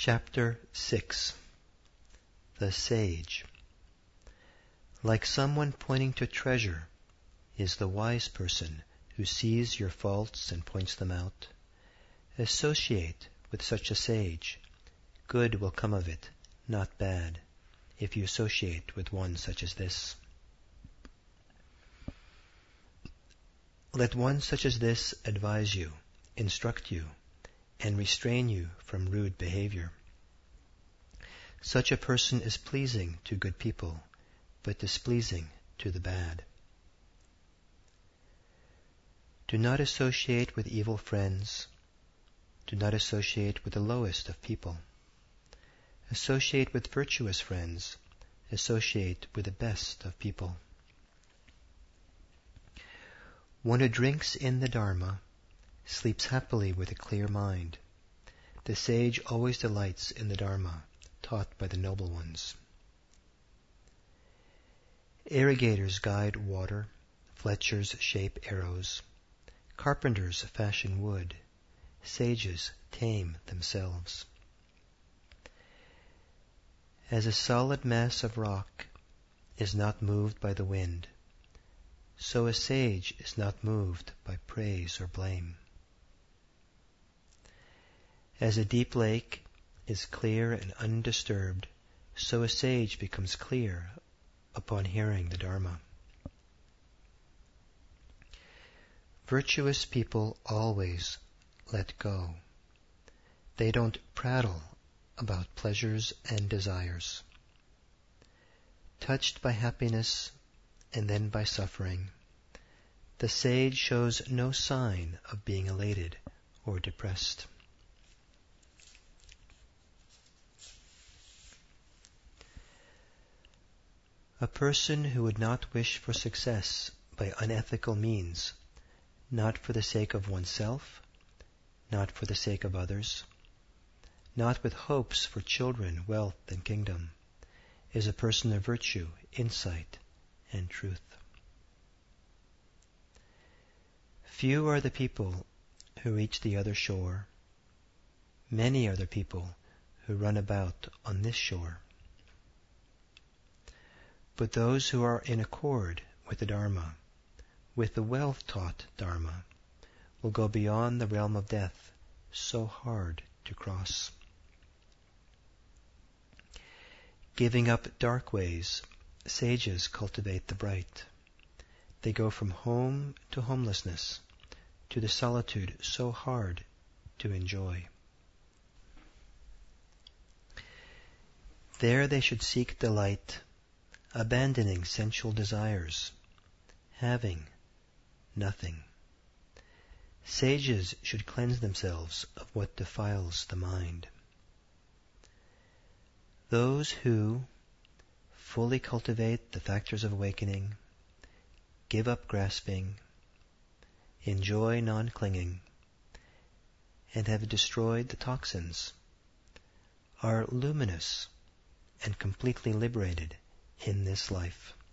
Chapter 6. The Sage. Like someone pointing to treasure is the wise person who sees your faults and points them out. Associate with such a sage. Good will come of it, not bad, if you associate with one such as this. Let one such as this advise you, instruct you, and restrain you from rude behavior. Such a person is pleasing to good people, but displeasing to the bad. Do not associate with evil friends. Do not associate with the lowest of people. Associate with virtuous friends. Associate with the best of people. One who drinks in the Dharma sleeps happily with a clear mind. The sage always delights in the Dharma taught by the noble ones. Irrigators guide water, fletchers shape arrows, carpenters fashion wood, sages tame themselves. As a solid mass of rock is not moved by the wind, so a sage is not moved by praise or blame. As a deep lake is clear and undisturbed, so a sage becomes clear upon hearing the Dharma. Virtuous people always let go. They don't prattle about pleasures and desires. Touched by happiness and then by suffering, the sage shows no sign of being elated or depressed. A person who would not wish for success by unethical means, not for the sake of oneself, not for the sake of others, not with hopes for children, wealth, and kingdom, is a person of virtue, insight, and truth. Few are the people who reach the other shore. Many are the people who run about on this shore. But those who are in accord with the Dharma, with the well-taught Dharma, will go beyond the realm of death, so hard to cross. Giving up dark ways, sages cultivate the bright. They go from home to homelessness, to the solitude so hard to enjoy. There they should seek delight, abandoning sensual desires, having nothing. Sages should cleanse themselves of what defiles the mind. Those who fully cultivate the factors of awakening, give up grasping, enjoy non-clinging, and have destroyed the toxins, are luminous and completely liberated in this life.